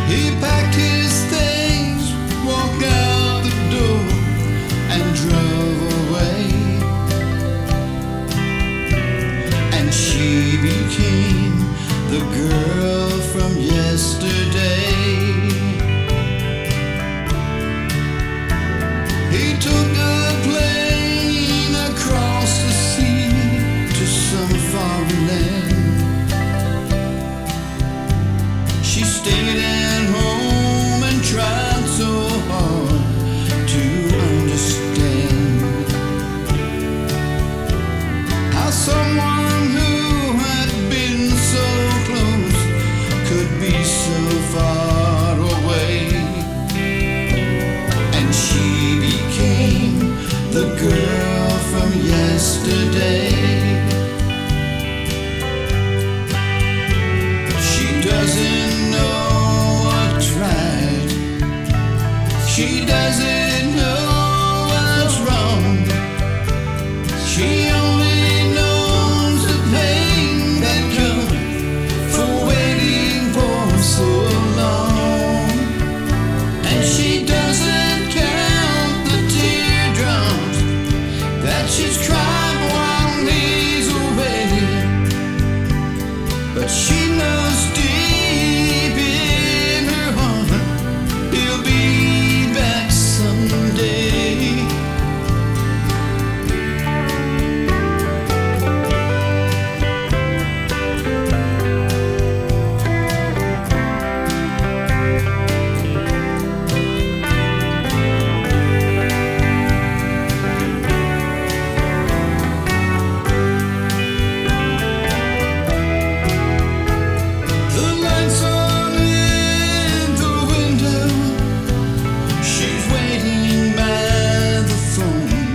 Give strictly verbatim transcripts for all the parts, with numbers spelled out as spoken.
He packed his things, walked out the door, and drove away. And she became the girl from yesterday. He took a plane across the sea to some foreign land. She stayed at home and tried so hard to understand how someone who had been so close could be so far away. And she became the girl from yesterday. She doesn't know what's right. She doesn't know what's wrong. She only knows the pain that comes for waiting for so long. And she doesn't count the teardrops that she's cried while he's away. But she knows deep in her heart he'll be back someday. The lights on in the window. She's waiting by the phone,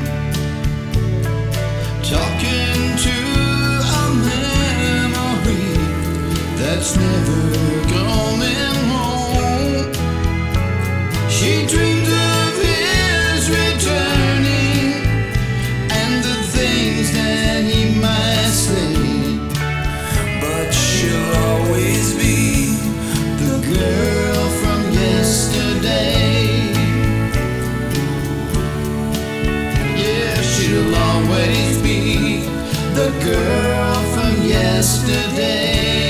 talking to a memory that's never coming home. She dreamed of his returning and the things that he might say. But she'll always be the girl from yesterday. Yeah, she'll always be the girl from yesterday.